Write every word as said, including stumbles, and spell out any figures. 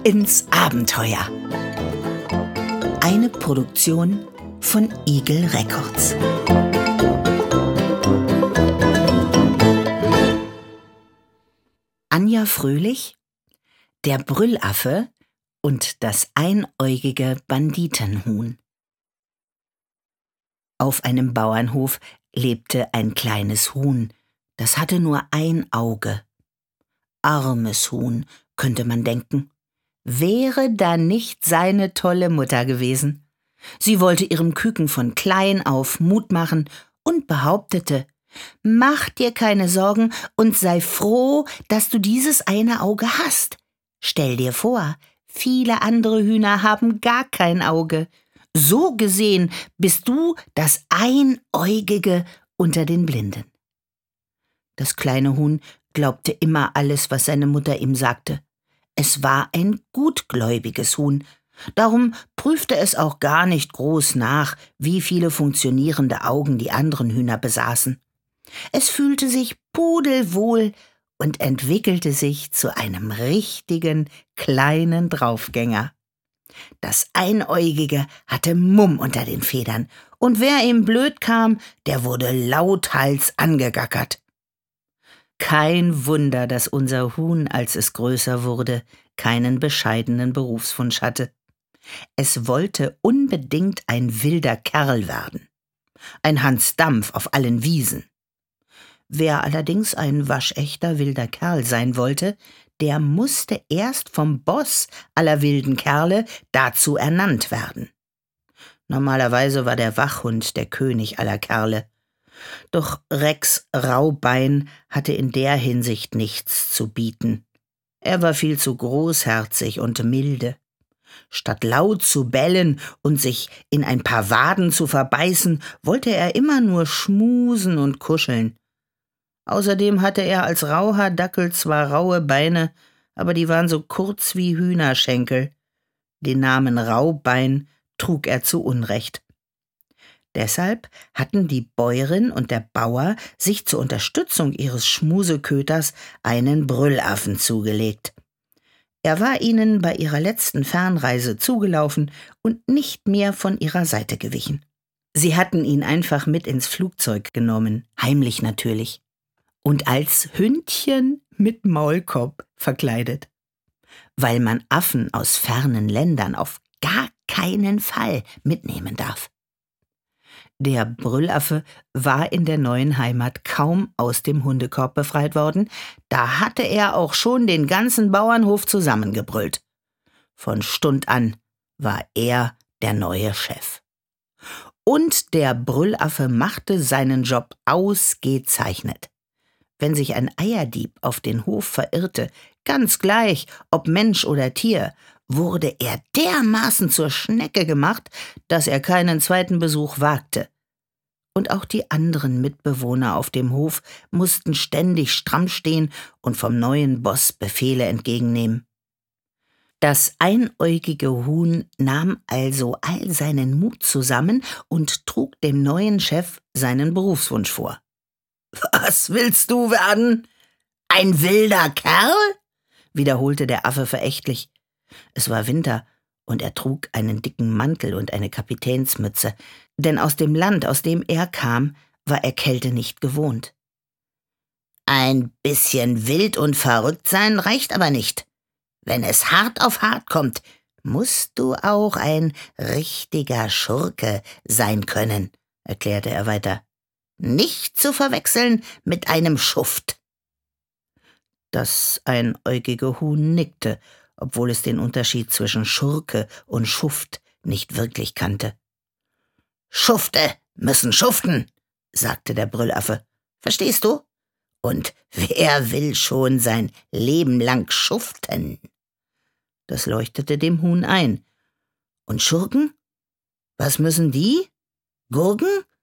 ins Abenteuer. Eine Produktion von Eagle Records. Anja Fröhlich, der Brüllaffe und das einäugige Banditenhuhn. Auf einem Bauernhof lebte ein kleines Huhn, das hatte nur ein Auge. Armes Huhn, könnte man denken. Wäre da nicht seine tolle Mutter gewesen? Sie wollte ihrem Küken von klein auf Mut machen und behauptete: »Mach dir keine Sorgen und sei froh, dass du dieses eine Auge hast. Stell dir vor, viele andere Hühner haben gar kein Auge. So gesehen bist du das Einäugige unter den Blinden.« Das kleine Huhn glaubte immer alles, was seine Mutter ihm sagte. Es war ein gutgläubiges Huhn. Darum prüfte es auch gar nicht groß nach, wie viele funktionierende Augen die anderen Hühner besaßen. Es fühlte sich pudelwohl und entwickelte sich zu einem richtigen kleinen Draufgänger. Das Einäugige hatte Mumm unter den Federn, und wer ihm blöd kam, der wurde lauthals angegackert. Kein Wunder, dass unser Huhn, als es größer wurde, keinen bescheidenen Berufswunsch hatte. Es wollte unbedingt ein wilder Kerl werden. Ein Hans Dampf auf allen Wiesen. Wer allerdings ein waschechter wilder Kerl sein wollte, der musste erst vom Boss aller wilden Kerle dazu ernannt werden. Normalerweise war der Wachhund der König aller Kerle. Doch Rex Raubein hatte in der Hinsicht nichts zu bieten. Er war viel zu großherzig und milde. Statt laut zu bellen und sich in ein paar Waden zu verbeißen, wollte er immer nur schmusen und kuscheln. Außerdem hatte er als Rauhaardackel zwar raue Beine, aber die waren so kurz wie Hühnerschenkel. Den Namen Raubein trug er zu Unrecht. Deshalb hatten die Bäuerin und der Bauer sich zur Unterstützung ihres Schmuseköters einen Brüllaffen zugelegt. Er war ihnen bei ihrer letzten Fernreise zugelaufen und nicht mehr von ihrer Seite gewichen. Sie hatten ihn einfach mit ins Flugzeug genommen, heimlich natürlich, und als Hündchen mit Maulkorb verkleidet, weil man Affen aus fernen Ländern auf gar keinen Fall mitnehmen darf. Der Brüllaffe war in der neuen Heimat kaum aus dem Hundekorb befreit worden, da hatte er auch schon den ganzen Bauernhof zusammengebrüllt. Von Stund an war er der neue Chef. Und der Brüllaffe machte seinen Job ausgezeichnet. Wenn sich ein Eierdieb auf den Hof verirrte, ganz gleich, ob Mensch oder Tier, wurde er dermaßen zur Schnecke gemacht, dass er keinen zweiten Besuch wagte. Und auch die anderen Mitbewohner auf dem Hof mussten ständig stramm stehen und vom neuen Boss Befehle entgegennehmen. Das einäugige Huhn nahm also all seinen Mut zusammen und trug dem neuen Chef seinen Berufswunsch vor. »Was willst du werden? Ein wilder Kerl?« wiederholte der Affe verächtlich. Es war Winter, und er trug einen dicken Mantel und eine Kapitänsmütze, denn aus dem Land, aus dem er kam, war er Kälte nicht gewohnt. »Ein bisschen wild und verrückt sein reicht aber nicht. Wenn es hart auf hart kommt, musst du auch ein richtiger Schurke sein können«, erklärte er weiter. »Nicht zu verwechseln mit einem Schuft.« Das einäugige Huhn nickte, obwohl es den Unterschied zwischen Schurke und Schuft nicht wirklich kannte. »Schufte müssen schuften«, sagte der Brüllaffe. »Verstehst du? Und wer will schon sein Leben lang schuften?« Das leuchtete dem Huhn ein. »Und Schurken? Was müssen die? Gurken?«